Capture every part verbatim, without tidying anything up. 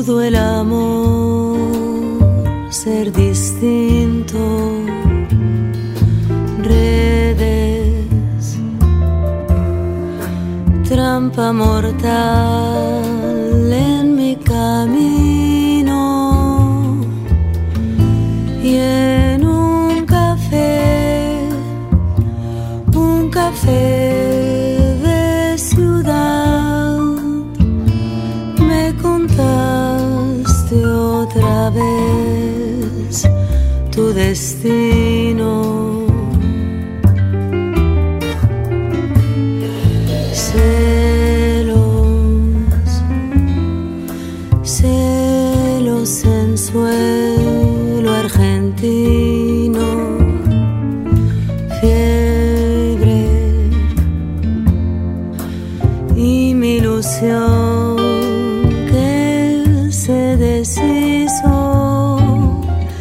Pudo el amor ser distinto, redes, trampa mortal en mi camino, y en un café, un café de ciudad, me contaste otra vez tu destino. Celos, celos en suelo argentino, fiebre y mi ilusión que se deshizo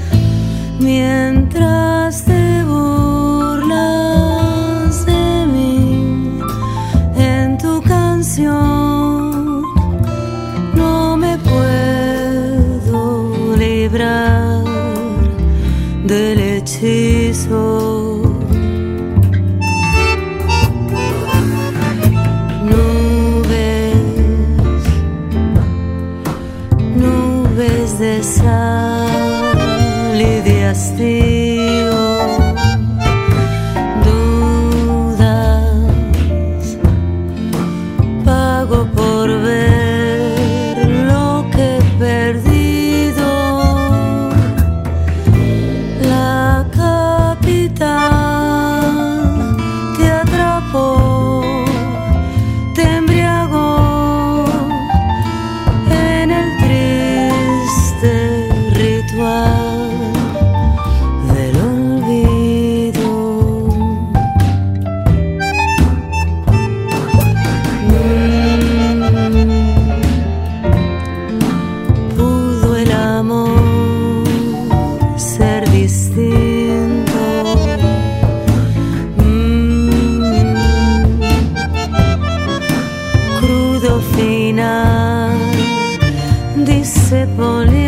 mientras te burlas de mí en tu canción. No me puedo librar del hechizo. Nubes, nubes de sal y de hastío, dudas, pago por ver lo que he perdido. La capital te atrapó, te embriagó en el triste ritual del olvido. Mm. Pudo el amor ser distinto. Mm. Crudo final, dice Poli.